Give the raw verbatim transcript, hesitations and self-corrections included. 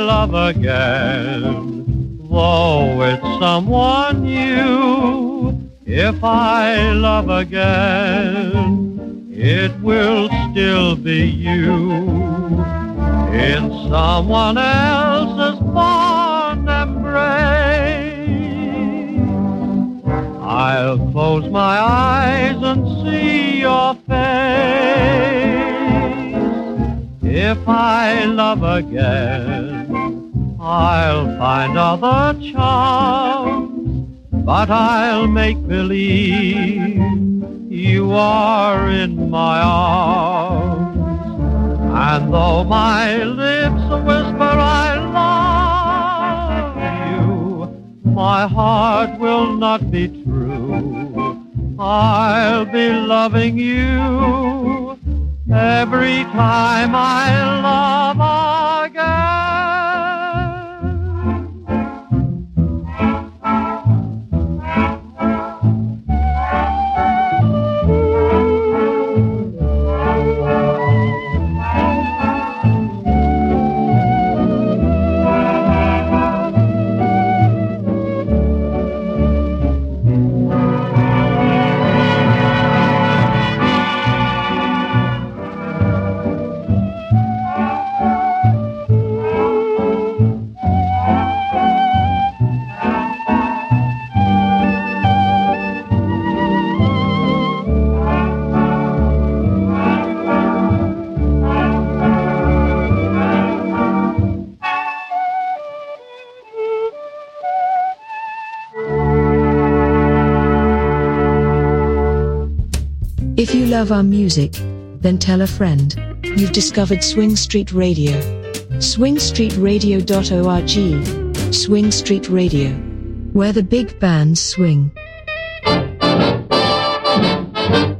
love again, though it's someone new. If I love again, it will still be you. In someone else's fond embrace, I'll close my eyes and see your face. If I love again, I'll find other charms, but I'll make believe you are in my arms. And though my lips whisper I love you, my heart will not be true. I'll be loving you every time I love again. If you love our music, then tell a friend. You've discovered Swing Street Radio. swing street radio dot org. Swing Street Radio, where the big bands swing.